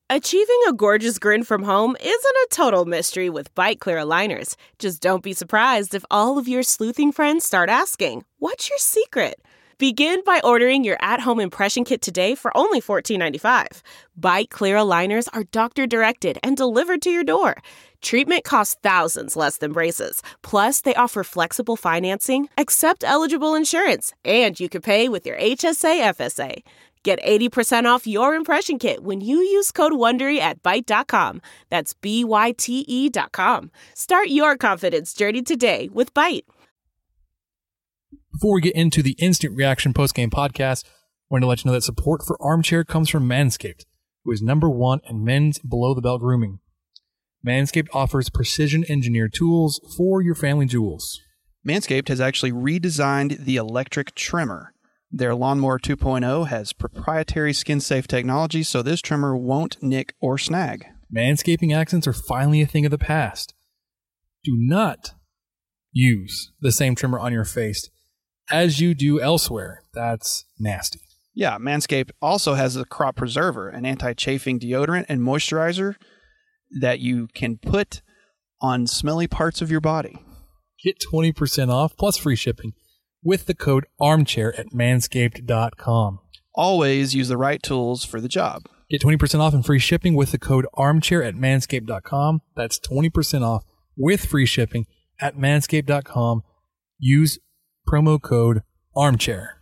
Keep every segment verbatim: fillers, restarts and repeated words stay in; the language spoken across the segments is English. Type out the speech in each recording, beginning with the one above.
Achieving a gorgeous grin from home isn't a total mystery with Byte Clear aligners. Just don't be surprised if all of your sleuthing friends start asking, "What's your secret?" Begin by ordering your at-home impression kit today for only fourteen ninety-five. Byte Clear aligners are doctor-directed and delivered to your door. Treatment costs thousands less than braces. Plus, they offer flexible financing, accept eligible insurance, and you can pay with your H S A F S A. Get eighty percent off your impression kit when you use code WONDERY at byte dot com. That's B Y T E dot com. Start your confidence journey today with Byte. Before we get into the Instant Reaction postgame podcast, I want to let you know that support for Armchair comes from Manscaped, who is number one in men's below-the-belt grooming. Manscaped offers precision-engineered tools for your family jewels. Manscaped has actually redesigned the electric trimmer. Their Lawnmower two point oh has proprietary skin-safe technology, so this trimmer won't nick or snag. Manscaping accents are finally a thing of the past. Do not use the same trimmer on your face as you do elsewhere. That's nasty. Yeah, Manscaped also has the Crop Preserver, an anti-chafing deodorant and moisturizer that you can put on smelly parts of your body. Get twenty percent off plus free shipping with the code armchair at manscaped dot com. Always use the right tools for the job. Get twenty percent off and free shipping with the code armchair at manscaped dot com. That's twenty percent off with free shipping at manscaped dot com. Use promo code armchair.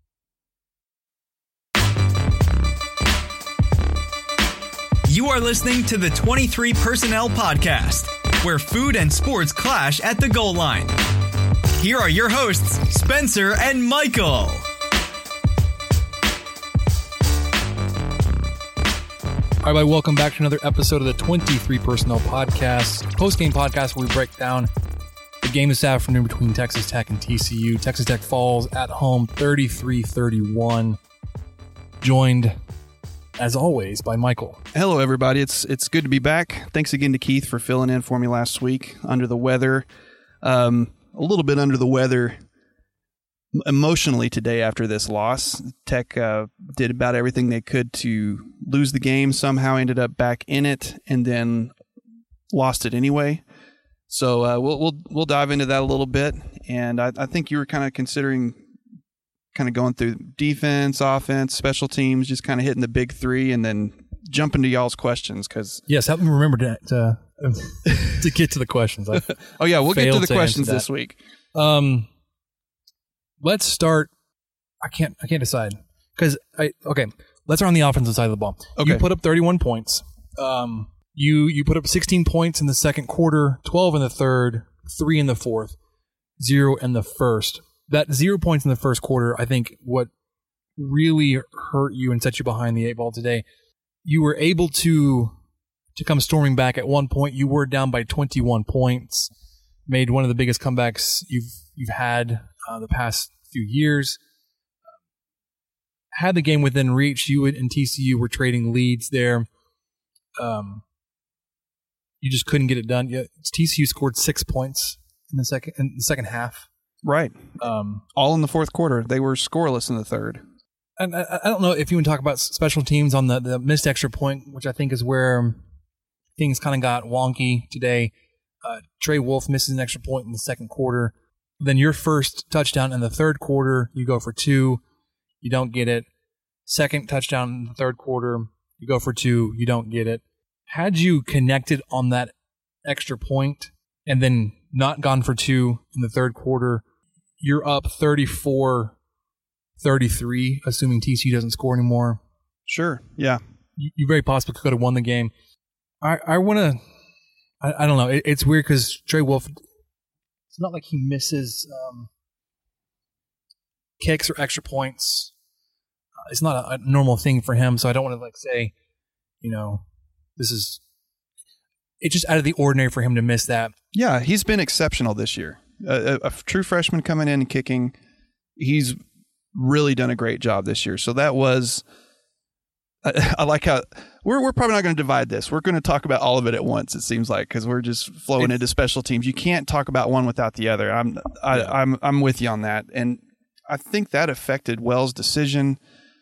You are listening to the twenty-three Personnel Podcast, where food and sports clash at the goal line. Here are your hosts, Spencer and Michael. All right, everybody, welcome back to another episode of the twenty-three Personnel Podcast, post-game podcast where we break down the game this afternoon between Texas Tech and T C U. Texas Tech falls at home thirty-three thirty-one. Joined, as always, by Michael. Hello, everybody. It's it's good to be back. Thanks again to Keith for filling in for me last week. Under the weather. Um, a little bit under the weather emotionally today after this loss. Tech uh, did about everything they could to lose the game, somehow ended up back in it, and then lost it anyway. So uh, we'll we'll we'll dive into that a little bit. And I, I think you were kind of considering kind of going through defense, offense, special teams, just kind of hitting the big three, and then jumping to y'all's questions. Because yes, help me remember to to, to get to the questions. I oh yeah, we'll get to the to questions this week. Um, let's start. I can't. I can't decide because I. Okay, let's start on the offensive side of the ball. Okay. You put up thirty-one points. Um, you you put up sixteen points in the second quarter, twelve in the third, three in the fourth, zero in the first. That zero points in the first quarter, I think, what really hurt you and set you behind the eight ball today. You were able to to come storming back. At one point, you were down by twenty-one points. Made one of the biggest comebacks you've you've had uh, the past few years. Had the game within reach. You and T C U were trading leads there. Um, you just couldn't get it done. Yeah, T C U scored six points in the second in the second half. Right. Um, All in the fourth quarter. They were scoreless in the third. And I, I don't know if you want to talk about special teams on the, the missed extra point, which I think is where things kind of got wonky today. Uh, Trey Wolf misses an extra point in the second quarter. Then your first touchdown in the third quarter, you go for two. You don't get it. Second touchdown in the third quarter, you go for two. You don't get it. Had you connected on that extra point and then not gone for two in the third quarter, you're up thirty-four thirty-three, assuming T C U doesn't score anymore. Sure, yeah. You, you very possibly could have won the game. I, I want to, I, I don't know, it, it's weird because Trey Wolf, it's not like he misses um, kicks or extra points. Uh, it's not a, a normal thing for him, so I don't want to like say, you know, this is, it's just out of the ordinary for him to miss that. Yeah, he's been exceptional this year. A, a, a true freshman coming in and kicking. He's really done a great job this year. So that was, I, I like how we're we're probably not going to divide this. We're going to talk about all of it at once. It seems like because we're just flowing it's, into special teams. You can't talk about one without the other. I'm I, yeah. I'm I'm with you on that, and I think that affected Wells' decision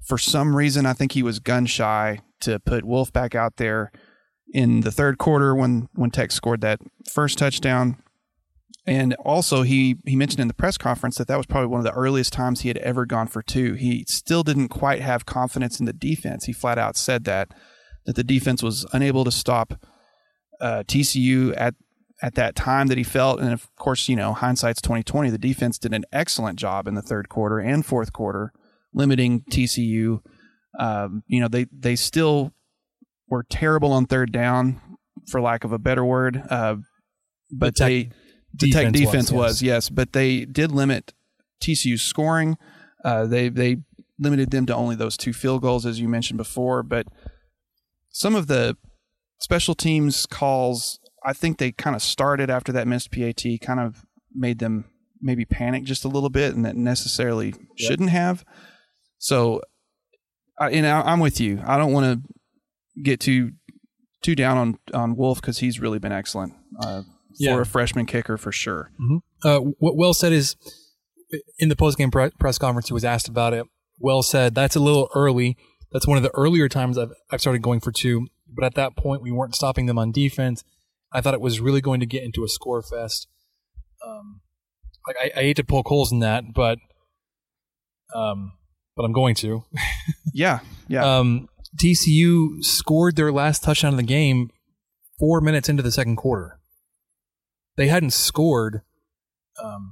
for some reason, I think he was gun shy to put Wolf back out there in the third quarter when, when Tech scored that first touchdown. And also, he, he mentioned in the press conference that that was probably one of the earliest times he had ever gone for two. He still didn't quite have confidence in the defense. He flat out said that, that the defense was unable to stop uh, T C U at at that time that he felt. And of course, you know, hindsight's twenty twenty. The defense did an excellent job in the third quarter and fourth quarter, limiting T C U. Um, you know, they, they still were terrible on third down, for lack of a better word. Uh, but the tech, they, the Tech defense was, was, yes, but they did limit T C U's scoring. Uh, they, they limited them to only those two field goals, as you mentioned before. But some of the special teams calls, I think they kind of started after that missed P A T, kind of made them maybe panic just a little bit, and that necessarily yep. shouldn't have. So, I, and I, I'm with you. I don't want to get too too down on, on Wolf because he's really been excellent uh, yeah. for a freshman kicker for sure. Mm-hmm. Uh, what Wells said is, in the postgame pre- press conference, he was asked about it. Wells said, that's a little early. That's one of the earlier times I've, I've started going for two. But at that point, we weren't stopping them on defense. I thought it was really going to get into a score fest. Um, like I, I hate to poke holes in that, but um, but I'm going to. yeah, yeah. Um, T C U scored their last touchdown of the game four minutes into the second quarter. They hadn't scored. Um,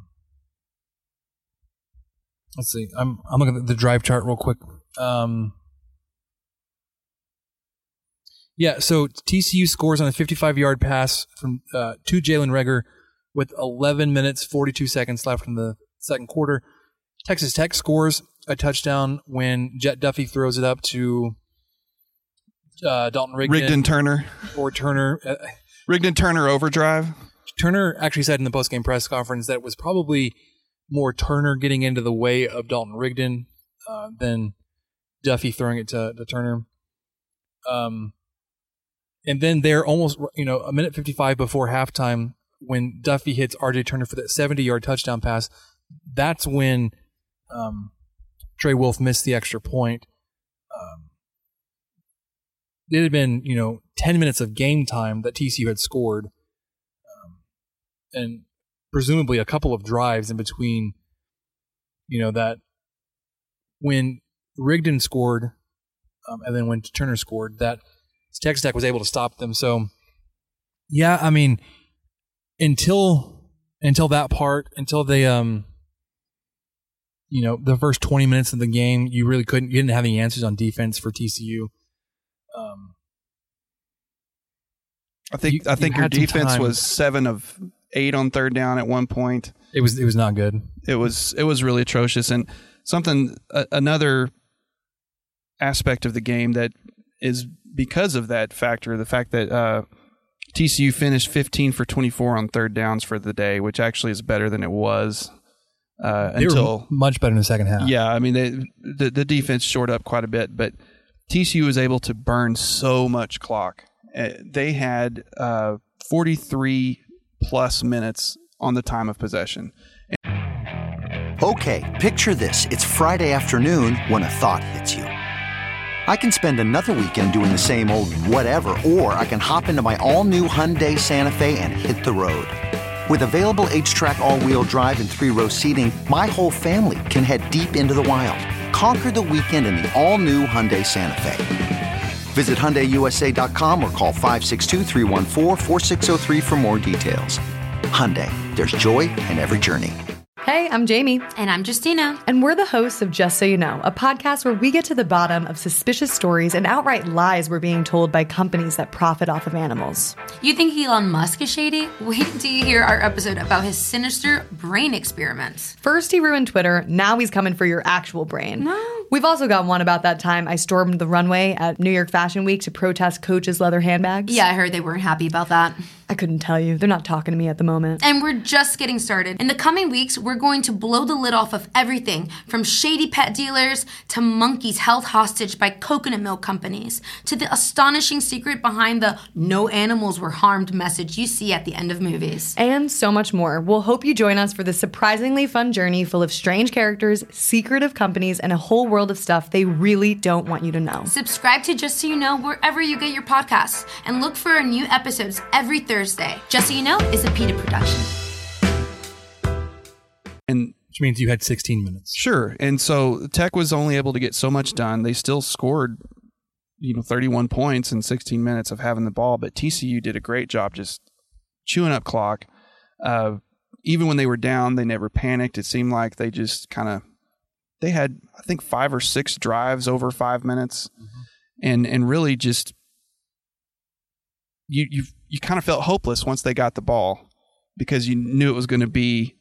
let's see. I'm I'm looking at the drive chart real quick. Um, yeah, so T C U scores on a fifty-five-yard pass from uh, to Jalen Reagor with eleven minutes, forty-two seconds left in the second quarter. Texas Tech scores a touchdown when Jet Duffy throws it up to uh, Dalton Rigdon. Rigdon Turner. Or Turner. Uh, Rigdon Turner overdrive. Turner actually said in the postgame press conference that it was probably more Turner getting into the way of Dalton Rigdon uh, than Duffy throwing it to, to Turner. Um, and then they're almost, you know, a minute fifty-five before halftime when Duffy hits R J Turner for that seventy-yard touchdown pass. That's when um, Trey Wolf missed the extra point. Um, it had been, you know, ten minutes of game time that T C U had scored. Um, and presumably a couple of drives in between, you know, that when Rigdon scored um, and then when Turner scored, that Texas Tech was able to stop them. So, yeah, I mean, until until that part, until they, um, you know, the first twenty minutes of the game, you really couldn't, you didn't have any answers on defense for T C U. Um, I think you, I think you your defense time. was seven of eight on third down at one point. It was it was not good. It was it was really atrocious, and something uh, another aspect of the game that is because of that factor, the fact that uh, T C U finished fifteen for twenty-four on third downs for the day, which actually is better than it was uh, they until were much better in the second half. Yeah, I mean they, the the defense shored up quite a bit, but T C U was able to burn so much clock. Uh, they had uh, forty-three plus minutes on the time of possession. Okay, picture this. It's Friday afternoon when a thought hits you. I can spend another weekend doing the same old whatever, or I can hop into my all-new Hyundai Santa Fe and hit the road. With available H-Track all-wheel drive and three-row seating, my whole family can head deep into the wild. Conquer the weekend in the all-new Hyundai Santa Fe. Visit Hyundai U S A dot com or call five six two, three one four, four six zero three for more details. Hyundai, there's joy in every journey. Hey, I'm Jamie. And I'm Justina. And we're the hosts of Just So You Know, a podcast where we get to the bottom of suspicious stories and outright lies we're being told by companies that profit off of animals. You think Elon Musk is shady? Wait till you hear our episode about his sinister brain experiments. First he ruined Twitter, now he's coming for your actual brain. No. We've also got one about that time I stormed the runway at New York Fashion Week to protest Coach's leather handbags. Yeah, I heard they weren't happy about that. I I couldn't tell you. They're not talking to me at the moment. And we're just getting started. In the coming weeks, we're going to blow the lid off of everything from shady pet dealers to monkeys held hostage by coconut milk companies to the astonishing secret behind the no animals were harmed message you see at the end of movies. And so much more. We'll hope you join us for this surprisingly fun journey full of strange characters, secretive companies, and a whole world of stuff they really don't want you to know. Subscribe to Just So You Know wherever you get your podcasts and look for our new episodes every Thursday. Just So You Know is a PETA production. And Which means you had sixteen minutes. sure. And so Tech was only able to get so much done. They still scored, you know, thirty-one points in sixteen minutes of having the ball, but T C U did a great job just chewing up clock. Uh, even when they were down, they never panicked. It seemed like they just kind of, they had, I think, five or six drives over five minutes. Mm-hmm. And, and really just, you, you, you kind of felt hopeless once they got the ball because you knew it was going to be,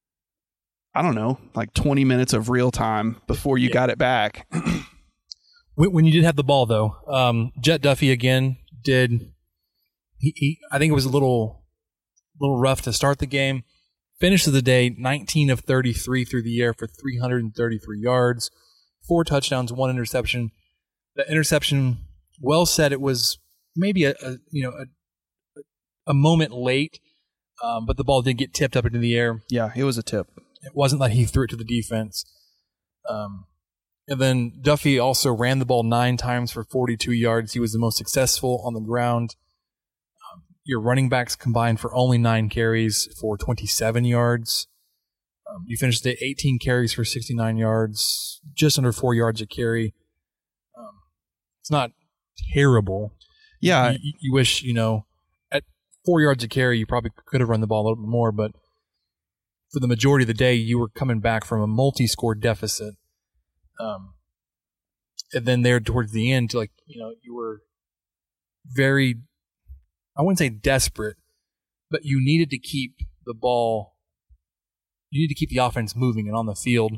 I don't know, like twenty minutes of real time before you yeah. got it back. when, when you did have the ball, though, um, Jet Duffy again did, he, he, I think it was a little, little rough to start the game. Finish of the day, nineteen of thirty-three through the air for three hundred thirty-three yards, four touchdowns, one interception. The interception, well said, it was maybe a, a you know a, a moment late, um, but the ball did get tipped up into the air. Yeah, it was a tip. It wasn't like he threw it to the defense. Um, and then Duffy also ran the ball nine times for forty-two yards. He was the most successful on the ground. Um, your running backs combined for only nine carries for twenty-seven yards. Um, you finished at eighteen carries for sixty-nine yards, just under four yards a carry. Um, it's not terrible. Yeah. You, you wish, you know, at four yards a carry, you probably could have run the ball a little bit more, but for the majority of the day, you were coming back from a multi-score deficit. Um, and then there towards the end, like, you know, you were very, I wouldn't say desperate, but you needed to keep the ball, you need to keep the offense moving and on the field.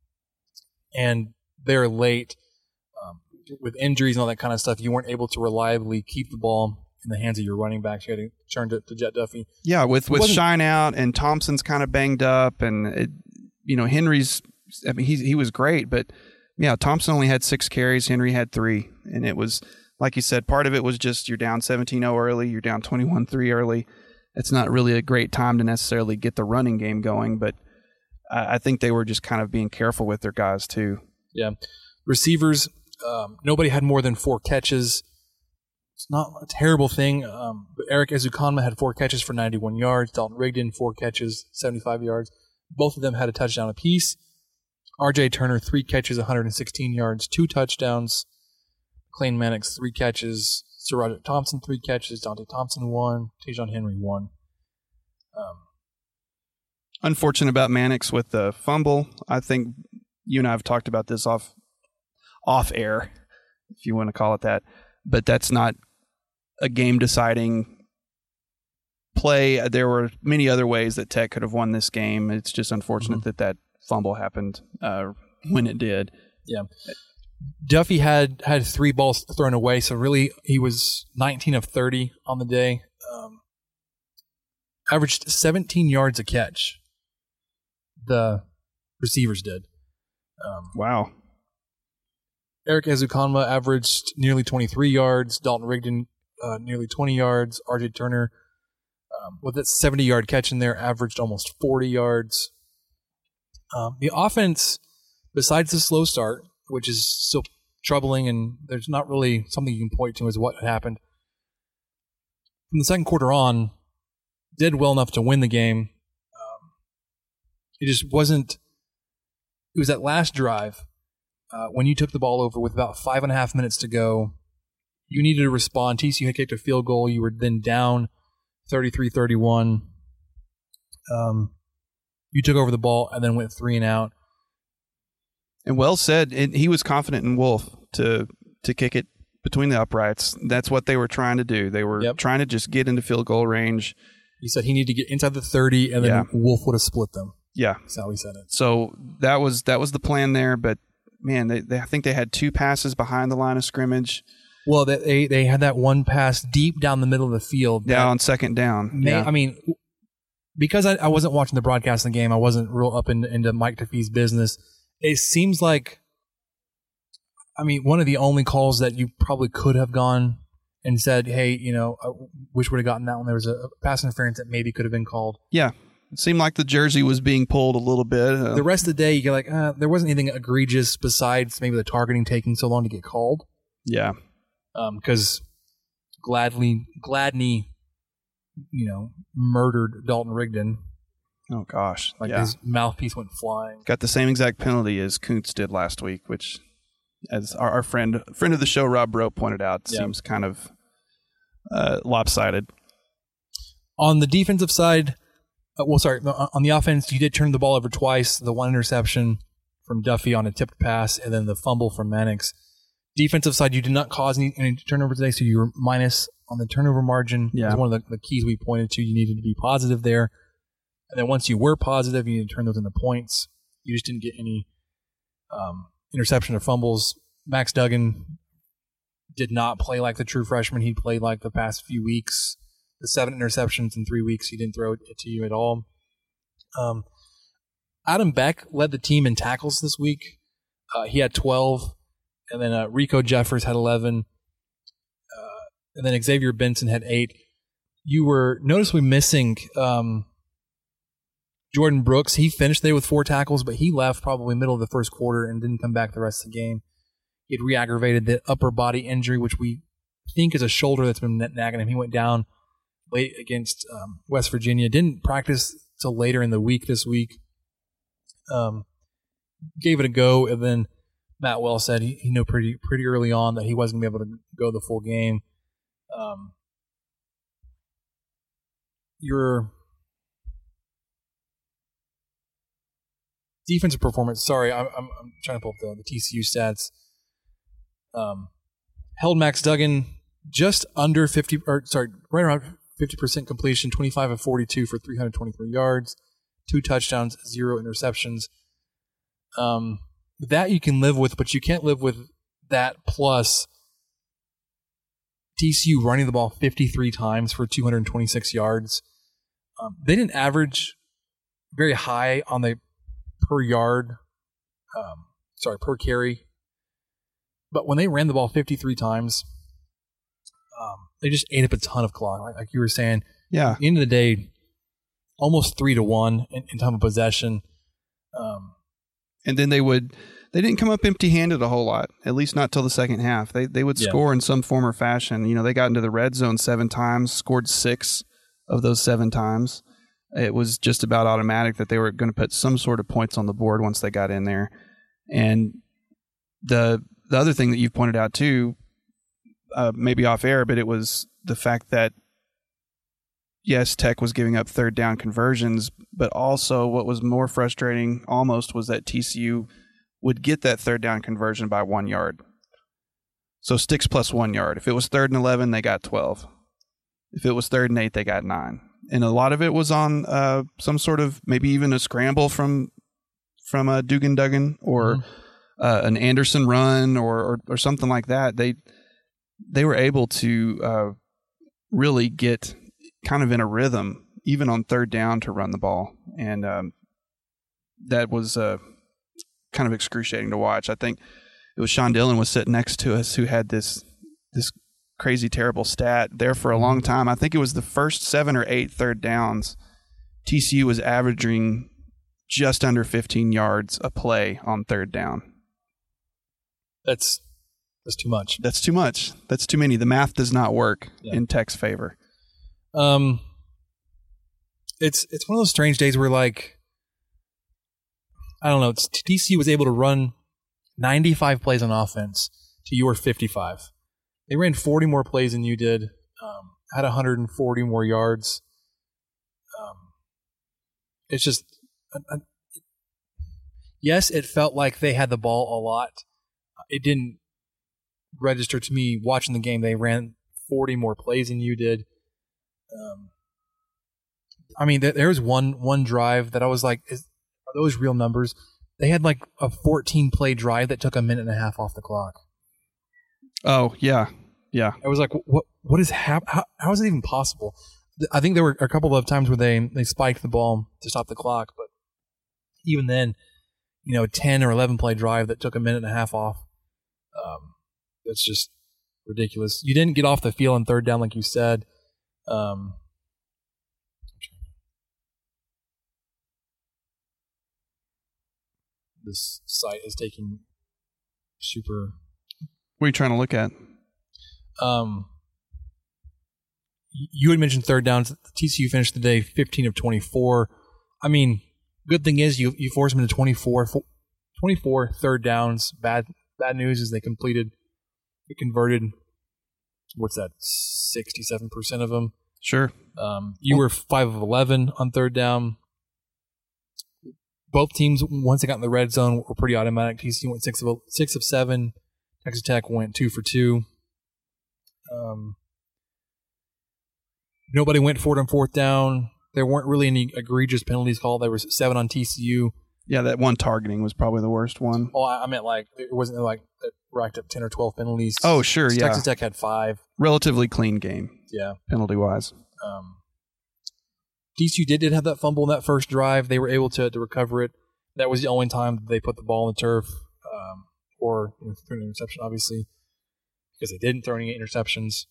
And they're late um, with injuries and all that kind of stuff. You weren't able to reliably keep the ball in the hands of your running backs. You had to turn to, to Jet Duffy. Yeah, with, with Shine out and Thompson's kind of banged up, and it, you know, Henry's, I mean, he he was great, but yeah, Thompson only had six carries, Henry had three, and it was, like you said, part of it was just you're down seventeen oh early, you're down twenty-one three early. It's not really a great time to necessarily get the running game going, but I, I think they were just kind of being careful with their guys too. Yeah. Receivers, um, nobody had more than four catches. It's not a terrible thing, um, but Eric Ezukanma had four catches for ninety-one yards. Dalton Rigdon, four catches, seventy-five yards. Both of them had a touchdown apiece. R J Turner, three catches, one hundred sixteen yards, two touchdowns. Clayton Mannix, three catches. Sir Roger Thompson, three catches. Dante Thompson, one. Tajon Henry, one. Um, Unfortunate about Mannix with the fumble. I think you and I have talked about this off off air, if you want to call it that. But that's not a game-deciding play. There were many other ways that Tech could have won this game. It's just unfortunate mm-hmm. that that fumble happened uh, when it did. Yeah. Duffy had, had three balls thrown away, so really he was nineteen of thirty on the day. Um, averaged seventeen yards a catch. The receivers did. Um, wow. Eric Ezukanma averaged nearly twenty-three yards. Dalton Rigdon, uh, nearly twenty yards. R J Turner, um, with that seventy-yard catch in there, averaged almost forty yards. Um, the offense, besides the slow start, which is still troubling, and there's not really something you can point to as what happened. From the second quarter on, did well enough to win the game. Um, it just wasn't. It was that last drive. Uh, when you took the ball over with about five and a half minutes to go, you needed to respond. T C U had kicked a field goal. You were then down thirty-three thirty-one. Um, you took over the ball and then went three and out. And well said. It, he was confident in Wolf to to kick it between the uprights. That's what they were trying to do. They were yep. trying to just get into field goal range. He said he needed to get inside the thirty, and then yeah. Wolf would have split them. Yeah. That's how he said it. So that was that was the plan there, but man, they, they, I think they had two passes behind the line of scrimmage. Well, they they had that one pass deep down the middle of the field. Yeah, on second down. May, yeah. I mean, because I, I wasn't watching the broadcast of the game, I wasn't real up in, into Mike Tafee's business. It seems like, I mean, one of the only calls that you probably could have gone and said, hey, you know, I wish we would have gotten that one. There was a pass interference that maybe could have been called. Yeah. It seemed like the jersey was being pulled a little bit. Uh, the rest of the day, you get like, uh, there wasn't anything egregious besides maybe the targeting taking so long to get called. Yeah. Because um, Gladney, Gladney, you know, murdered Dalton Rigdon. Oh, gosh. Like yeah. his mouthpiece went flying. Got the same exact penalty as Kuntz did last week, which, as our, our friend friend of the show, Rob Rowe, pointed out, yeah. seems kind of uh, lopsided. On the defensive side, uh, well, sorry, on the offense, you did turn the ball over twice. The one interception from Duffy on a tipped pass, and then the fumble from Mannix. Defensive side, you did not cause any, any turnover today, so you were minus on the turnover margin. Yeah. That was one of the, the keys we pointed to. You needed to be positive there. And then once you were positive, you needed to turn those into points. You just didn't get any um, interception or fumbles. Max Duggan did not play like the true freshman he played like the past few weeks. The seven interceptions in three weeks, he didn't throw it to you at all. Um, Adam Beck led the team in tackles this week. Uh, he had twelve. And then uh, Rico Jeffers had eleven. Uh, and then Xavier Benson had eight. You were noticeably missing um, Jordan Brooks. He finished the day with four tackles, but he left probably middle of the first quarter and didn't come back the rest of the game. He had re-aggravated the upper body injury, which we think is a shoulder that's been nagging him. He went down late against um, West Virginia. Didn't practice till later in the week this week. Um, gave it a go, and then Matt Wells said he, he knew pretty pretty early on that he wasn't going to be able to go the full game. Um, your defensive performance, sorry, I'm, I'm, I'm trying to pull up the, the T C U stats. Um, held Max Duggan just under fifty, or sorry, right around fifty percent completion, twenty-five of forty-two for three hundred twenty-three yards, two touchdowns, zero interceptions. Um, that you can live with, but you can't live with that plus T C U running the ball fifty-three times for two hundred twenty-six yards. Um, they didn't average very high on the per yard, um, sorry, per carry. But when they ran the ball fifty-three times, um, they just ate up a ton of clock. Like, like you were saying, yeah. At the end of the day, almost three to one in, in time of possession. Um, and then they would, they didn't come up empty-handed a whole lot, at least not till the second half. They they would yeah. score in some form or fashion. You know, they got into the red zone seven times, scored six of those seven times. It was just about automatic that they were going to put some sort of points on the board once they got in there. And the the other thing that you've pointed out too, uh, maybe off air, but it was the fact that yes, Tech was giving up third down conversions, but also what was more frustrating almost was that T C U would get that third down conversion by one yard. So sticks plus one yard. If it was third and eleven, they got twelve. If it was third and eight, they got nine. And a lot of it was on uh, some sort of maybe even a scramble from from a Dugan Duggan or mm-hmm. uh, an Anderson run or, or or something like that. They they were able to uh, really get kind of in a rhythm, even on third down, to run the ball, and um, that was uh, kind of excruciating to watch. I think it was Sean Dillon was sitting next to us who had this this. crazy, terrible stat there for a long time. I think it was the first seven or eight third downs. T C U was averaging just under fifteen yards a play on third down. That's that's too much. That's too much. That's too many. The math does not work yeah. in Tech's favor. Um, it's it's one of those strange days where, like, I don't know. It's, T C U was able to run ninety-five plays on offense to your fifty-five. They ran forty more plays than you did, um, had one hundred forty more yards. Um, it's just, uh, uh, yes, it felt like they had the ball a lot. It didn't register to me watching the game. They ran forty more plays than you did. Um, I mean, there, there was one one drive that I was like, is, are those real numbers? They had like a fourteen play drive that took a minute and a half off the clock. Oh, yeah. Yeah. I was like, what? What is hap- how, how is it even possible? I think there were a couple of times where they, they spiked the ball to stop the clock, but even then, you know, a ten or eleven play drive that took a minute and a half off, um, that's just ridiculous. You didn't get off the field on third down, like you said. Um, this site is taking super. What are you trying to look at? Um, you had mentioned third downs. T C U finished the day fifteen of twenty-four. I mean, good thing is you you force them into twenty-four, twenty-four third downs. Bad bad news is they completed, they converted. What's that? sixty-seven percent of them. Sure. Um, you were five of eleven on third down. Both teams, once they got in the red zone, were pretty automatic. T C U went six of six of seven. Texas Tech went two for two. Um, nobody went for it on fourth down. There weren't really any egregious penalties called. There was seven on T C U. Yeah, that one targeting was probably the worst one. Oh, I meant like it wasn't like it racked up ten or twelve penalties. Oh, sure, yeah. Texas Tech had five. Relatively clean game. Yeah, penalty wise. Um, T C U did, did have that fumble in that first drive. They were able to to recover it. That was the only time that they put the ball on the turf, um, or you know, threw an interception, obviously, because they didn't throw any interceptions.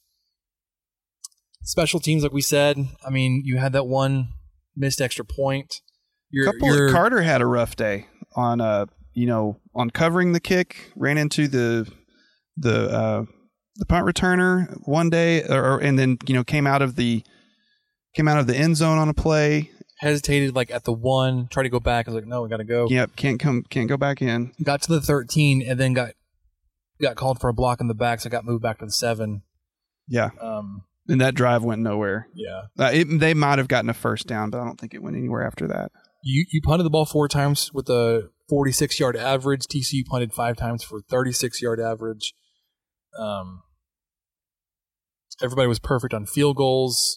Special teams, like we said, I mean, you had that one missed extra point. Your, Couple your, of, Carter had a rough day on, uh, you know, on covering the kick. Ran into the the uh, the punt returner one day, or and then you know came out of the came out of the end zone on a play. Hesitated like at the one, tried to go back. I was like, no, we got to go. Yep, can't come, can't go back in. Got to the thirteen and then got got called for a block in the back, so got moved back to the seven. Yeah. Um. And that drive went nowhere. Yeah. Uh, it, they might have gotten a first down, but I don't think it went anywhere after that. You you punted the ball four times with a forty-six yard average. T C U punted five times for thirty-six yard average. Um. Everybody was perfect on field goals.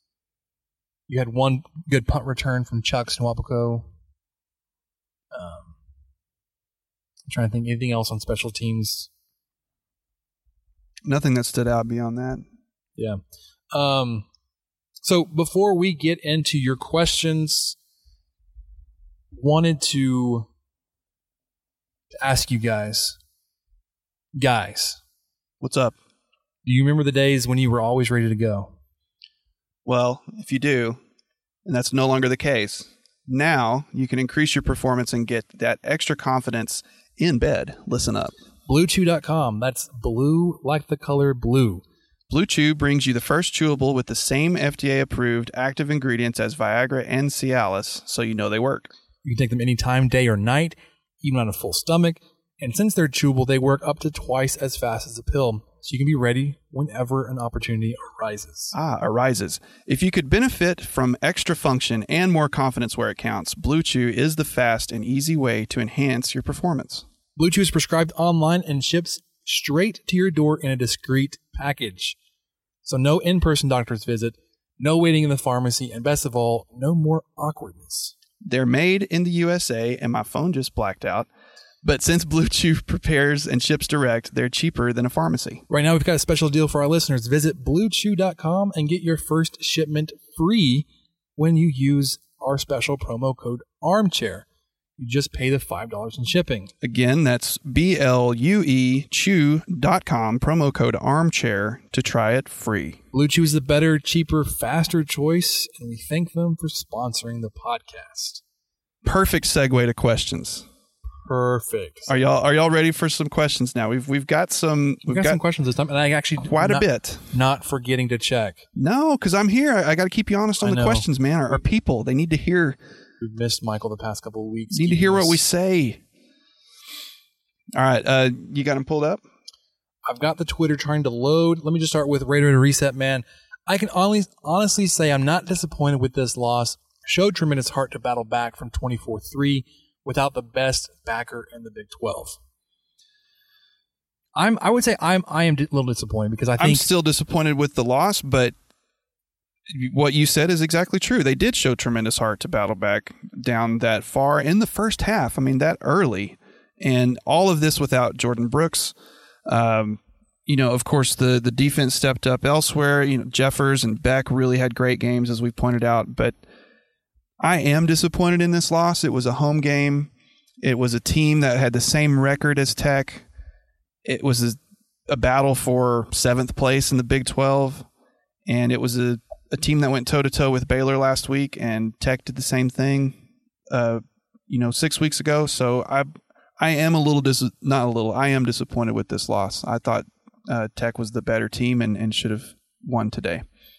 You had one good punt return from Chuck Nwabuko. Um, I'm trying to think anything else on special teams. Nothing that stood out beyond that. Yeah. Um, so before we get into your questions, wanted to, to ask you guys, guys, what's up? Do you remember the days when you were always ready to go? Well, if you do, and that's no longer the case, now you can increase your performance and get that extra confidence in bed. Listen up. Blue Chew dot com. That's blue like the color blue. Blue Chew brings you the first chewable with the same F D A-approved active ingredients as Viagra and Cialis, so you know they work. You can take them anytime, day or night, even on a full stomach. And since they're chewable, they work up to twice as fast as a pill, so you can be ready whenever an opportunity arises. Ah, arises. If you could benefit from extra function and more confidence where it counts, Blue Chew is the fast and easy way to enhance your performance. Blue Chew is prescribed online and ships straight to your door in a discreet package. So no in-person doctor's visit, no waiting in the pharmacy, and best of all, no more awkwardness. They're made in the U S A, and my phone just blacked out. But since Blue Chew prepares and ships direct, they're cheaper than a pharmacy. Right now, we've got a special deal for our listeners. Visit blue chew dot com and get your first shipment free when you use our special promo code ARMCHAIR. You just pay the five dollars in shipping. Again, that's B L U E chew dot com, promo code ARMCHAIR to try it free. Blue Chew is the better, cheaper, faster choice, and we thank them for sponsoring the podcast. Perfect segue to questions. Perfect. Are y'all are y'all ready for some questions now? We've we've got some we've, we've got, got some questions this time, and I actually quite not, a bit. Not forgetting to check. No, because I'm here. I, I got to keep you honest on I the know. questions, man. Our, our people, they need to hear. We've missed Michael the past couple of weeks. Need to hear what we say. All right, uh, you got them pulled up? I've got the Twitter trying to load. Let me just start with Raider to Reset, man. I can only honestly say I'm not disappointed with this loss. Showed tremendous heart to battle back from twenty-four three. Without the best backer in the Big twelve. I'm. I would say I'm. I am a little disappointed because I think I'm still disappointed with the loss, but what you said is exactly true. They did show tremendous heart to battle back down that far in the first half. I mean, that early, and all of this without Jordan Brooks. Um, you know, of course, the, the defense stepped up elsewhere. You know, Jeffers and Beck really had great games, as we pointed out. But I am disappointed in this loss. It was a home game. It was a team that had the same record as Tech. It was a, a battle for seventh place in the Big twelve. And it was a, a team that went toe-to-toe with Baylor last week, and Tech did the same thing, uh, you know, six weeks ago. So I I am a little, dis- not a little, I am disappointed with this loss. I thought Uh, Tech was the better team and, and should have won today.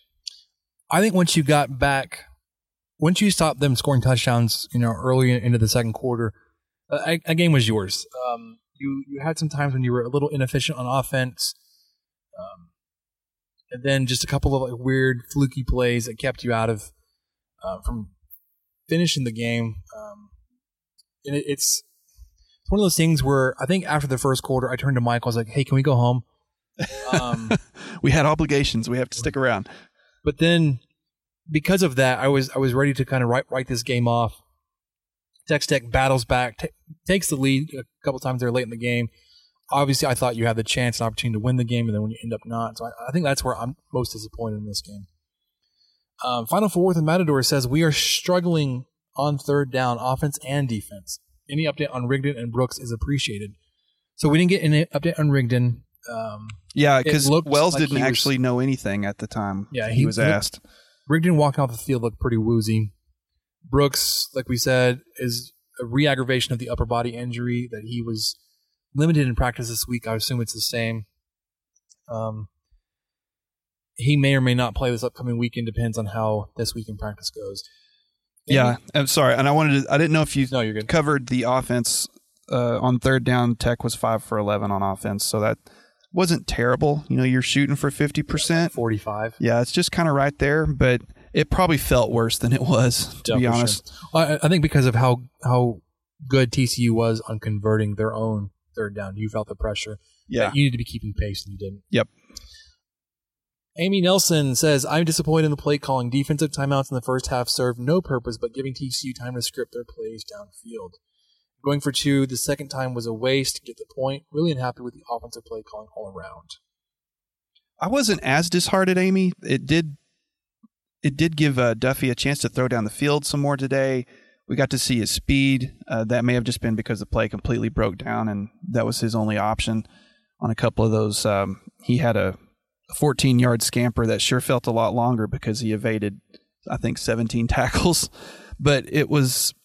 I think once you got back, once you stopped them scoring touchdowns, you know, early into the second quarter, a, a game was yours. Um, you you had some times when you were a little inefficient on offense, um, and then just a couple of like weird fluky plays that kept you out of uh, from finishing the game. Um, and it, it's one of those things where I think after the first quarter, I turned to Mike. I was like, "Hey, can we go home?" Um, we had obligations. We have to stick around. But then, because of that, I was I was ready to kind of write write this game off. Texas Tech battles back, t- takes the lead a couple times there late in the game. Obviously, I thought you had the chance and opportunity to win the game, and then when you end up not. So I, I think that's where I'm most disappointed in this game. Um, Final Four with Matador says, we are struggling on third down, offense and defense. Any update on Rigdon and Brooks is appreciated. So we didn't get any update on Rigdon. Um, yeah, because Wells like didn't actually was, know anything at the time yeah, he, he was asked. Rigdon walking off the field looked pretty woozy. Brooks, like we said, is a re-aggravation of the upper body injury that he was limited in practice this week. I assume it's the same. Um, he may or may not play this upcoming weekend. Depends on how this week in practice goes. Maybe. Yeah, I'm sorry, and I wanted to. I didn't know if you no, you're good. covered the offense uh, on third down. Tech was five for eleven on offense, so that wasn't terrible. You know, you're shooting for fifty percent, forty-five. Yeah, it's just kind of right there, but it probably felt worse than it was, to yeah, be honest. Sure. Well, I, I think because of how how good T C U was on converting their own third down, you felt the pressure. Yeah, you needed to be keeping pace, and you didn't. Yep. Amy Nelson says, I'm disappointed in the play calling. Defensive timeouts in the first half served no purpose but giving T C U time to script their plays downfield. Going for two, the second time was a waste. Get the point. Really unhappy with the offensive play calling all around. I wasn't as disheartened, Amy. It did it did give uh, Duffy a chance to throw down the field some more today. We got to see his speed. Uh, that may have just been because the play completely broke down, and that was his only option on a couple of those. Um, he had a fourteen-yard scamper that sure felt a lot longer because he evaded, I think, seventeen tackles. But it was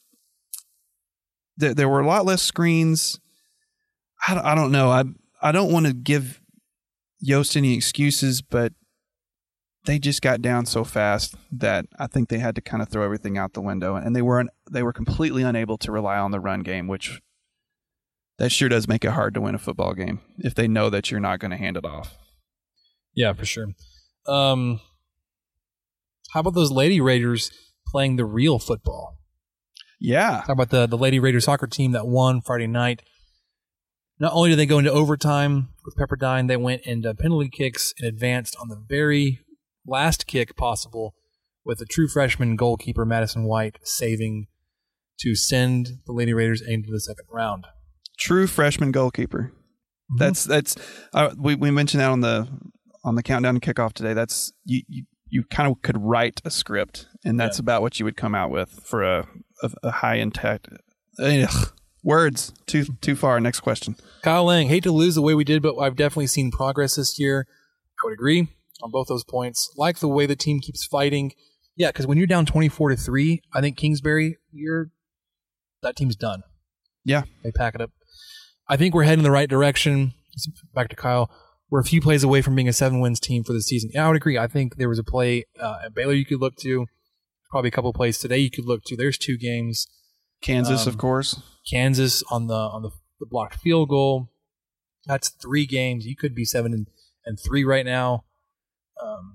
there, there were a lot less screens. I don't, I don't know. I I don't want to give Yost any excuses, but they just got down so fast that I think they had to kind of throw everything out the window, and they weren't. They were completely unable to rely on the run game, which that sure does make it hard to win a football game if they know that you're not going to hand it off. Yeah, for sure. Um, how about those Lady Raiders playing the real football? Yeah. How about the, the Lady Raider soccer team that won Friday night? Not only did they go into overtime with Pepperdine, they went into penalty kicks and advanced on the very last kick possible with a true freshman goalkeeper, Madison White, saving to send the Lady Raiders into the second round. True freshman goalkeeper. Mm-hmm. That's that's uh, we we mentioned that on the on the countdown to kickoff today. That's you you, you kind of could write a script, and that's yeah. about what you would come out with for a a, a high intact. Ugh. Words too too far. Next question. Kyle Lang, hate to lose the way we did, but I've definitely seen progress this year. I would agree on both those points. Like the way the team keeps fighting. Yeah, because when you're down twenty-four to three, I think Kingsbury, you're that team's done. Yeah, they pack it up. I think we're heading in the right direction. Back to Kyle. We're a few plays away from being a seven wins team for the season. Yeah, I would agree. I think there was a play uh, at Baylor you could look to. Probably a couple of plays today you could look to. There's two games. Kansas, um, of course. Kansas on the on the, the blocked field goal. That's three games. You could be seven and, and three right now. Um,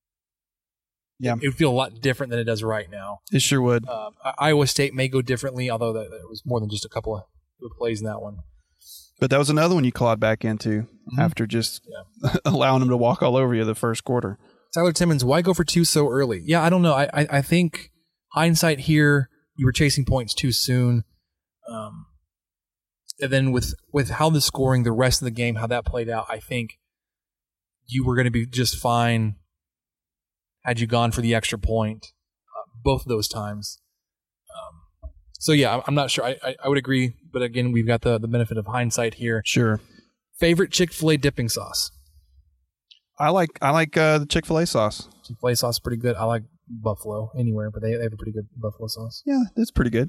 yeah, it would feel a lot different than it does right now. It sure would. Um, Iowa State may go differently, although that, that was more than just a couple of plays in that one. But that was another one you clawed back into mm-hmm. after just yeah. allowing them to walk all over you the first quarter. Tyler Timmons, why go for two so early? Yeah, I don't know. I I, I think hindsight here, you were chasing points too soon. Um, and then with, with how the scoring, the rest of the game, how that played out, I think you were going to be just fine had you gone for the extra point uh, both of those times. Um, so, yeah, I'm not sure. I, I, I would agree. But, again, we've got the, the benefit of hindsight here. Sure. Favorite Chick-fil-A dipping sauce? I like I like uh, the Chick-fil-A sauce. Chick-fil-A sauce is pretty good. I like Buffalo anywhere, but they, they have a pretty good Buffalo sauce. Yeah, it's pretty good.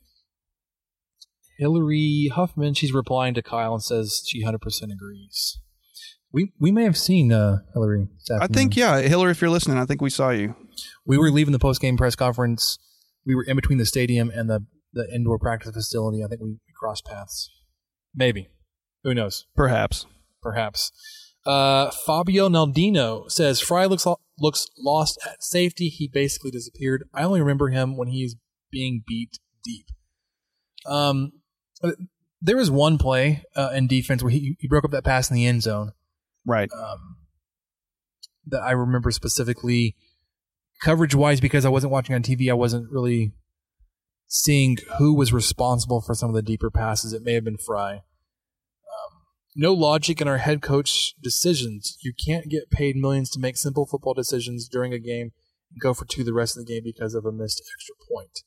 Hillary Huffman, she's replying to Kyle and says she one hundred percent agrees. We we may have seen uh, Hillary this I afternoon. think, yeah, Hillary, if you're listening, I think we saw you. We were leaving the post-game press conference. We were in between the stadium and the, the indoor practice facility. I think we, we crossed paths. Maybe. Who knows? Perhaps. Perhaps. Uh, Fabio Naldino says, Fry looks looks lost at safety. He basically disappeared. I only remember him when he's being beat deep. Um, there was one play uh, in defense where he, he broke up that pass in the end zone. Right. Um, that I remember specifically coverage-wise because I wasn't watching on T V. I wasn't really seeing who was responsible for some of the deeper passes. It may have been Fry. No logic in our head coach decisions. You can't get paid millions to make simple football decisions during a game and go for two the rest of the game because of a missed extra point.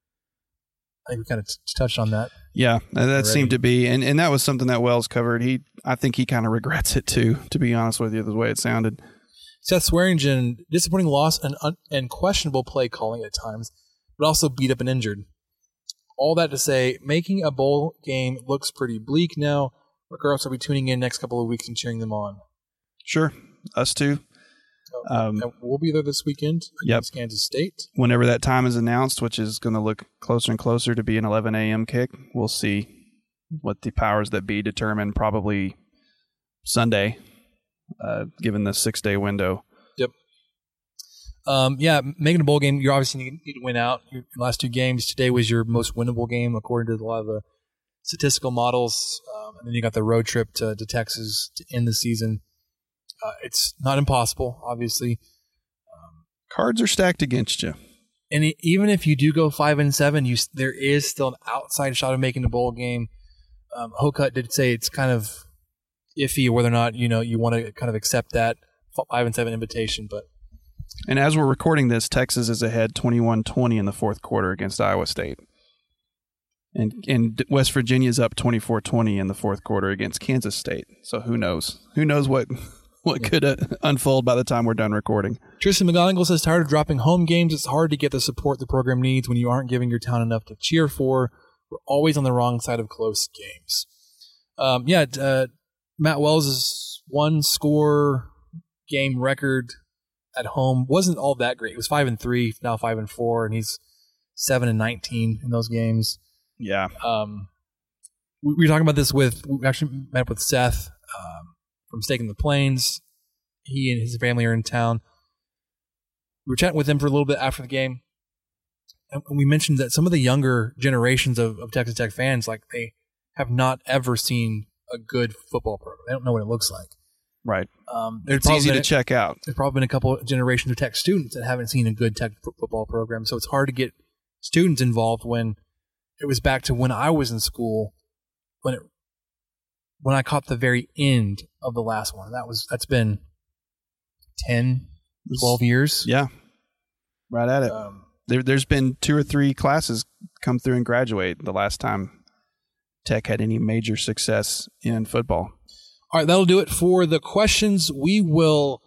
I think we kind of t- touched on that. Yeah, that already. seemed to be, and, and that was something that Wells covered. He, I think he kind of regrets it too, to be honest with you, the way it sounded. Seth Swearingen, disappointing loss and, un- and questionable play calling at times, but also beat up and injured. All that to say, making a bowl game looks pretty bleak now. Regardless, I'll be tuning in next couple of weeks and cheering them on. Sure. Us too. Um, we'll be there this weekend against yep. Kansas State. Whenever that time is announced, which is going to look closer and closer to be an eleven a.m. kick, we'll see what the powers that be determine probably Sunday, uh, given the six-day window. Yep. Um, yeah, making a bowl game, you obviously need to win out. Your last two games, today was your most winnable game according to a lot of the statistical models, um, and then you got the road trip to, to Texas to end the season. Uh, it's not impossible, obviously. Um, Cards are stacked against you. And it, even if you do go five and seven, you there is still an outside shot of making the bowl game. Um, Hokut did say it's kind of iffy whether or not you know you want to kind of accept that five and seven invitation. But and as we're recording this, Texas is ahead twenty-one twenty in the fourth quarter against Iowa State. And and West Virginia's up twenty-four twenty in the fourth quarter against Kansas State. So who knows? Who knows what what could uh, unfold by the time we're done recording. Tristan McGonigal says, tired of dropping home games. It's hard to get the support the program needs when you aren't giving your town enough to cheer for. We're always on the wrong side of close games. Um, yeah, uh, Matt Wells' one score game record at home wasn't all that great. It was five and three, now five and four, and he's seven and nineteen in those games. Yeah. Um, we, we were talking about this with, we actually met up with Seth um, from Steak in the Plains. He and his family are in town. We were chatting with him for a little bit after the game. And we mentioned that some of the younger generations of, of Texas Tech fans, like they have not ever seen a good football program. They don't know what it looks like. Right. Um, it's easy to been, check out. There's probably been a couple of generations of Tech students that haven't seen a good Tech football program. So it's hard to get students involved when it was back to when I was in school, when it when I caught the very end of the last one. That was that's been ten, twelve years. Yeah, right at it. Um, there, there's been two or three classes come through and graduate the last time Tech had any major success in football. All right, that'll do it for the questions. We will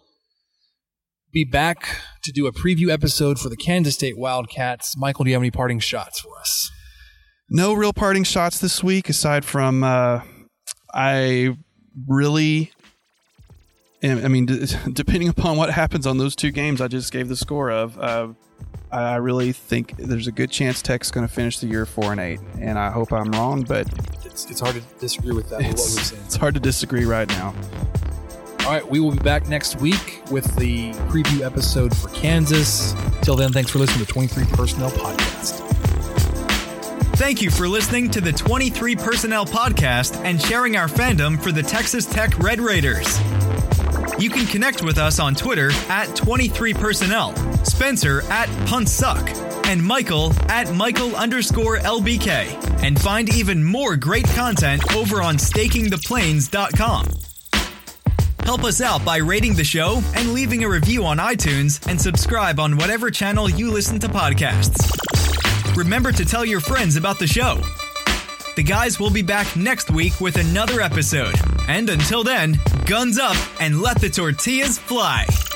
be back to do a preview episode for the Kansas State Wildcats. Michael, do you have any parting shots for us? No real parting shots this week, aside from uh, I really, am, I mean, d- depending upon what happens on those two games I just gave the score of, uh, I really think there's a good chance Tech's going to finish the year four and eight, and I hope I'm wrong, but it's, it's hard to disagree with that. With what we're saying. It's hard to disagree right now. All right, we will be back next week with the preview episode for Kansas. Till then, thanks for listening to the twenty-three Personnel Podcast. Thank you for listening to the twenty-three Personnel Podcast and sharing our fandom for the Texas Tech Red Raiders. You can connect with us on Twitter at twenty-three Personnel, Spencer at Puntsuck, and Michael at Michael underscore L B K. And find even more great content over on staking the plains dot com. Help us out by rating the show and leaving a review on iTunes, and subscribe on whatever channel you listen to podcasts. Remember to tell your friends about the show. The guys will be back next week with another episode. And until then, guns up and let the tortillas fly.